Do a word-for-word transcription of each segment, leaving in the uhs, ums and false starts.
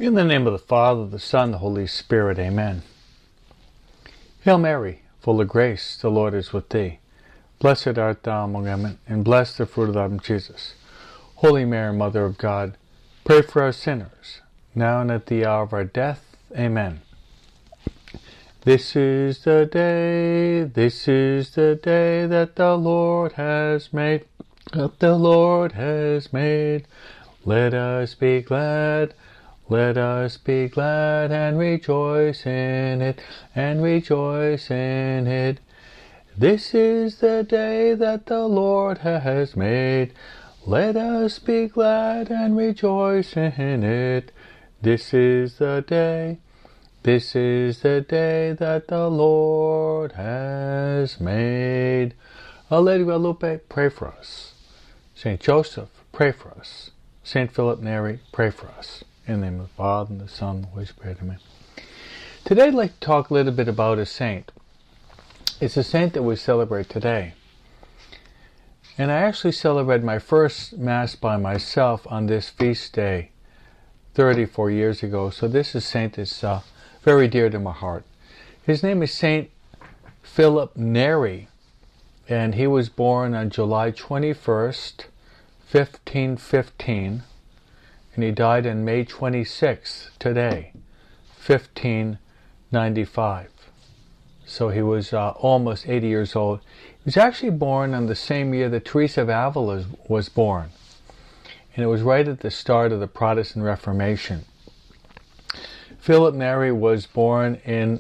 In the name of the Father, the Son, the Holy Spirit, amen. Hail Mary, full of grace, the Lord is with thee. Blessed art thou among women, and blessed the fruit of thy womb, Jesus. Holy Mary, Mother of God, pray for us sinners, now and at the hour of our death. Amen. This is the day, this is the day that the Lord has made, that the Lord has made. Let us be glad, let us be glad and rejoice in it, and rejoice in it. This is the day that the Lord has made. Let us be glad and rejoice in it. This is the day, this is the day that the Lord has made. Our Lady of Guadalupe, pray for us. Saint Joseph, pray for us. Saint Philip Neri, pray for us. In the name of the Father, and the Son, and the Holy Spirit, amen. Today I'd like to talk a little bit about a saint. It's a saint that we celebrate today. And I actually celebrated my first Mass by myself on this feast day thirty-four years ago. So this is a saint that's uh, very dear to my heart. His name is Saint Philip Neri. And he was born on July twenty-first, fifteen fifteen. And he died on May twenty-sixth, today, fifteen ninety-five. So he was uh, almost eighty years old. He was actually born on the same year that Teresa of Avila was born. And it was right at the start of the Protestant Reformation. Philip Neri was born in,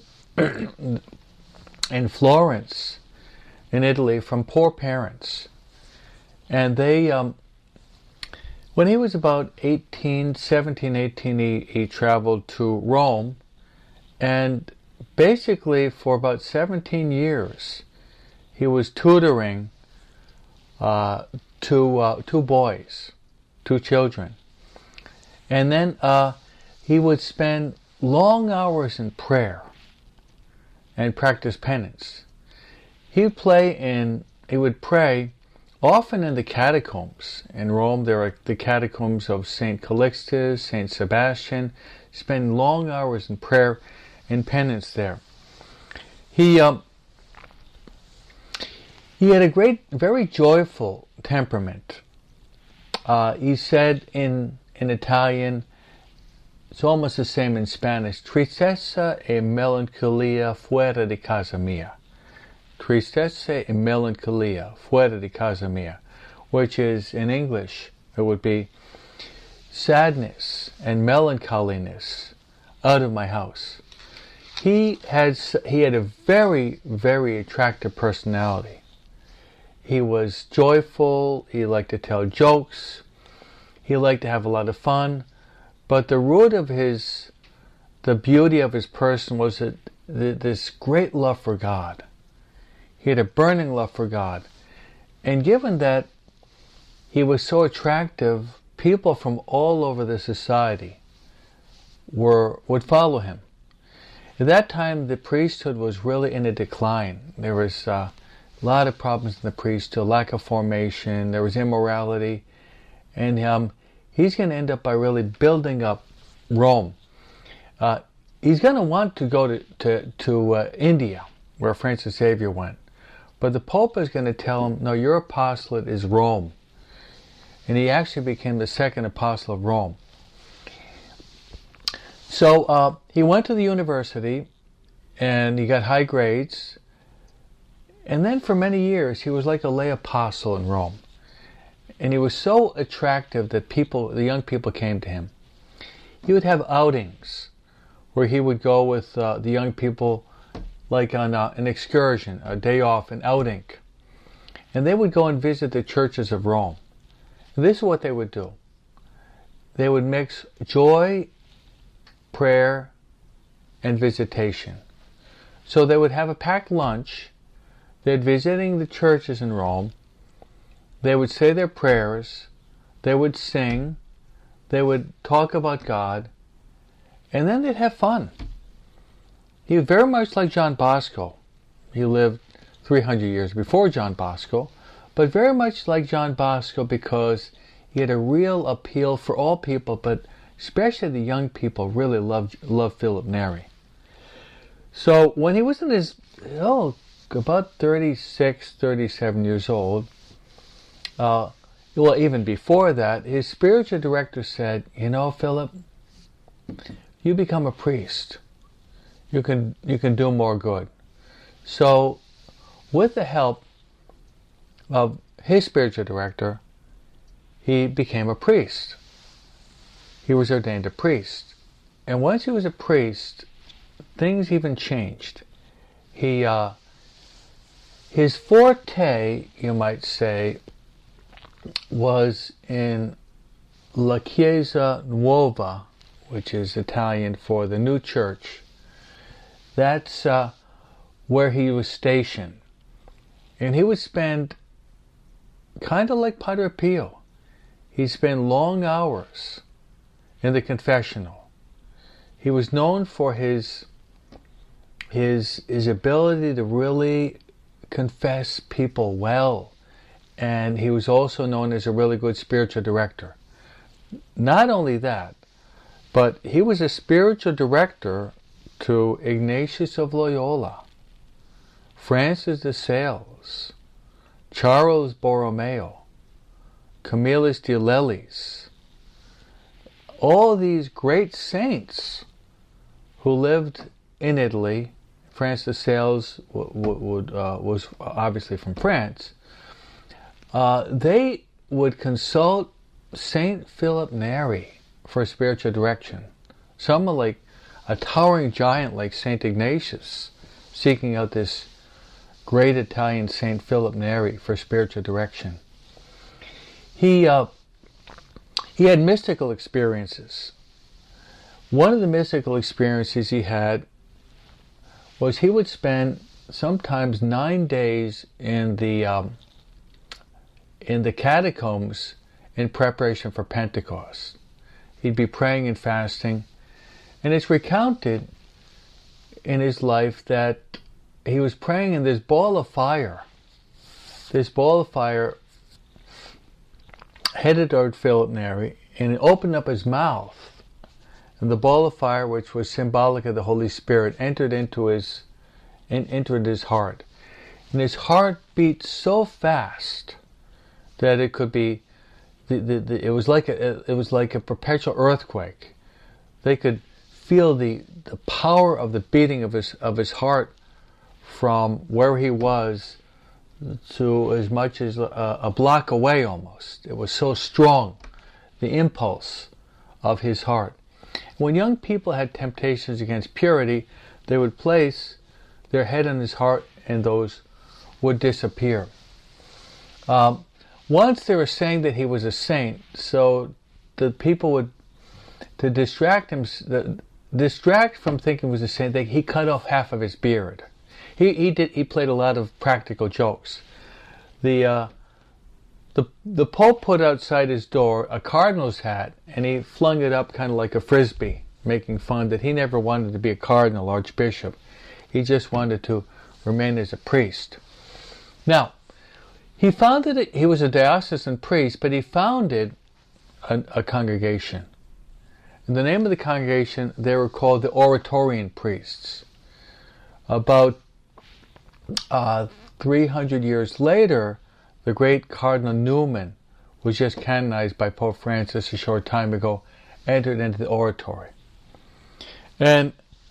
in Florence, in Italy, from poor parents. And they... Um, When he was about eighteen, seventeen, eighteen, he, he traveled to Rome, and basically for about seventeen years he was tutoring uh, two, uh, two boys, two children. And then uh, he would spend long hours in prayer and practice penance. He would play in, he would pray often in the catacombs. In Rome, there are the catacombs of Saint Calixtus, Saint Sebastian. Spend long hours in prayer and penance there. He um, he had a great, very joyful temperament. Uh, he said in in Italian, it's almost the same in Spanish, tristeza e melancolia fuera de casa mia. Tristeza y melancolía fuera de casa mía, which is, in English, it would be sadness and melancholiness out of my house. He had, he had a very, very attractive personality. He was joyful, he liked to tell jokes, he liked to have a lot of fun, but the root of his, the beauty of his person was that this great love for God. He had a burning love for God. And given that he was so attractive, people from all over the society were would follow him. At that time, the priesthood was really in a decline. There was uh, a lot of problems in the priesthood, lack of formation, there was immorality. And um, he's going to end up by really building up Rome. Uh, he's going to want to go to, to, to uh, India, where Francis Xavier went. But the Pope is going to tell him, no, your apostolate is Rome. And he actually became the second apostle of Rome. So uh, he went to the university, and he got high grades. And then for many years, he was like a lay apostle in Rome. And he was so attractive that people, the young people came to him. He would have outings where he would go with uh, the young people, like on uh, an excursion, a day off, an outing. And they would go and visit the churches of Rome. And this is what they would do. They would mix joy, prayer, and visitation. So they would have a packed lunch. They'd visiting the churches in Rome. They would say their prayers. They would sing. They would talk about God. And then they'd have fun. He was very much like John Bosco. He lived three hundred years before John Bosco, but very much like John Bosco because he had a real appeal for all people, but especially the young people, really loved loved Philip Neri. So when he was in his, oh, about thirty-six, thirty-seven years old, uh, well, even before that, his spiritual director said, you know, Philip, you become a priest. You can, you can do more good. So with the help of his spiritual director, he became a priest. He was ordained a priest. And once he was a priest, things even changed. He, uh, his forte, you might say, was in La Chiesa Nuova, which is Italian for the new church. That's uh, where he was stationed. And he would spend, kind of like Padre Pio, he'd spend long hours in the confessional. He was known for his his his ability to really confess people well, and he was also known as a really good spiritual director. Not only that, but he was a spiritual director to Ignatius of Loyola, Francis de Sales, Charles Borromeo, Camillus de Lelis, all these great saints who lived in Italy. Francis de Sales w- w- would, uh, was obviously from France. Uh, they would consult Saint Philip Neri for spiritual direction. Some are like a towering giant like Saint Ignatius, seeking out this great Italian Saint Philip Neri for spiritual direction. He uh, he had mystical experiences. One of the mystical experiences he had was he would spend sometimes nine days in the um, in the catacombs in preparation for Pentecost. He'd be praying and fasting, and it's recounted in his life that he was praying and this ball of fire, this ball of fire headed toward Philip Neri, and it opened up his mouth, and the ball of fire, which was symbolic of the Holy Spirit, entered into his in, entered his heart, and his heart beat so fast that it could be, the, the, the, it was like a it was like a perpetual earthquake. They could feel the the power of the beating of his of his heart from where he was to as much as a, a block away almost. It was so strong, the impulse of his heart. When young people had temptations against purity, they would place their head on his heart and those would disappear. Um, once they were saying that he was a saint, so the people would, to distract him, the, distract from thinking he was a saint, they, he cut off half of his beard. He he did he played a lot of practical jokes. The uh, the the Pope put outside his door a cardinal's hat, and he flung it up kind of like a frisbee, making fun that he never wanted to be a cardinal, archbishop. He just wanted to remain as a priest. Now, he founded it. He was a diocesan priest, but he founded a, a congregation. In the name of the congregation, they were called the Oratorian priests. About Uh, three hundred years later, the great Cardinal Newman, who was just canonized by Pope Francis a short time ago, entered into the oratory. And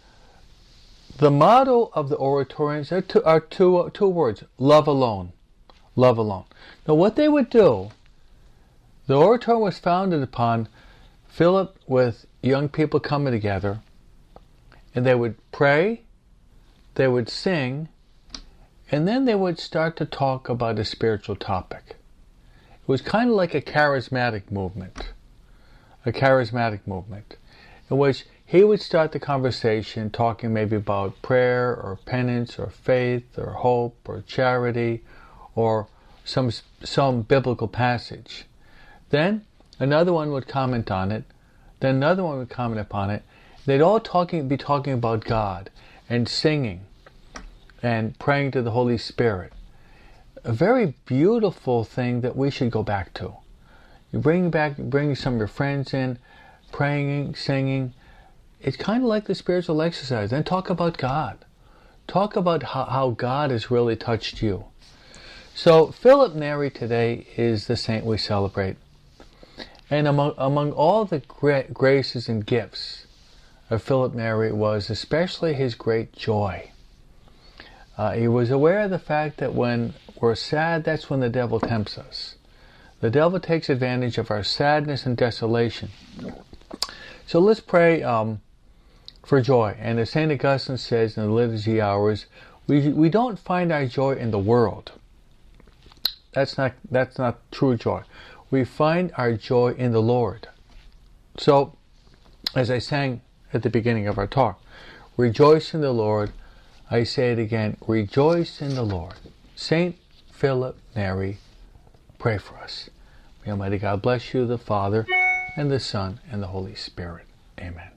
the motto of the Oratorians are two, are two, uh, two words: love alone. Love alone. Now, what they would do, the oratory was founded upon Philip with young people coming together, and they would pray, they would sing, and then they would start to talk about a spiritual topic. It was kind of like a charismatic movement. A charismatic movement. In which he would start the conversation talking maybe about prayer or penance or faith or hope or charity or some some biblical passage. Then another one would comment on it. Then another one would comment upon it. They'd all talking be talking about God and singing and praying to the Holy Spirit. A very beautiful thing that we should go back to. You bring back, bring some of your friends in, praying, singing. It's kind of like the spiritual exercise. Then talk about God. Talk about how, how God has really touched you. So Philip Neri today is the saint we celebrate. And among, among all the gra- graces and gifts of Philip Neri was especially his great joy. Uh, he was aware of the fact that when we're sad, that's when the devil tempts us. The devil takes advantage of our sadness and desolation. So let's pray um, for joy. And as Saint Augustine says in the Liturgy Hours, we we don't find our joy in the world. That's not that's not true joy. We find our joy in the Lord. So, as I sang at the beginning of our talk, rejoice in the Lord. I say it again, rejoice in the Lord. Saint Philip Neri, pray for us. May Almighty God bless you, the Father, and the Son, and the Holy Spirit. Amen.